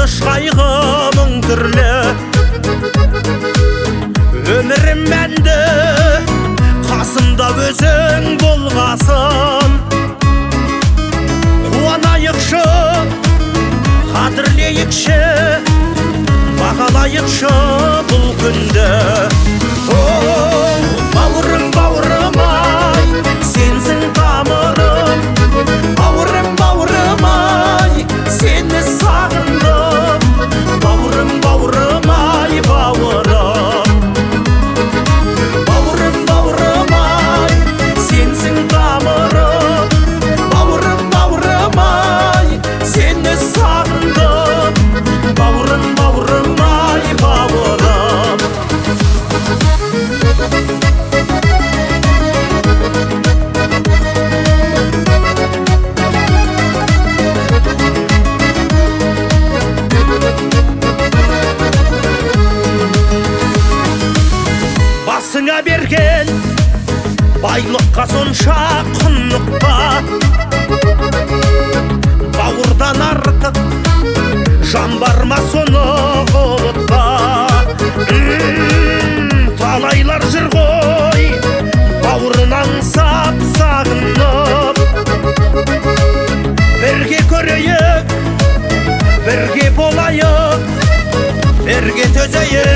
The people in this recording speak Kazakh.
қуаныш қайғы мұң түрлі, өмірім мәнді қасымда өзің болғасын. Қуанайықшы, қадірлейікші, бағалайықшы бұл күнді. Бауырым, бауырым ай, сенсің тамырым. Бауырым, бауырым ай, сені сағындым. Бауырым, бауырым ай, бауырым. Бауырым, бауырым ай, сенсің тамырым. Бауырым, бауырым ай, сені сағындым. Бауырым, бауырым ай, бауырым. Басыңа берген байлыққа сонша құнықпа, бауырдан артық жан бар ма соны ұмытпа. Талайлар жүр ғой бауырын аңсап сағынып, бірге көрейік, бірге болайық, бірге төзейік.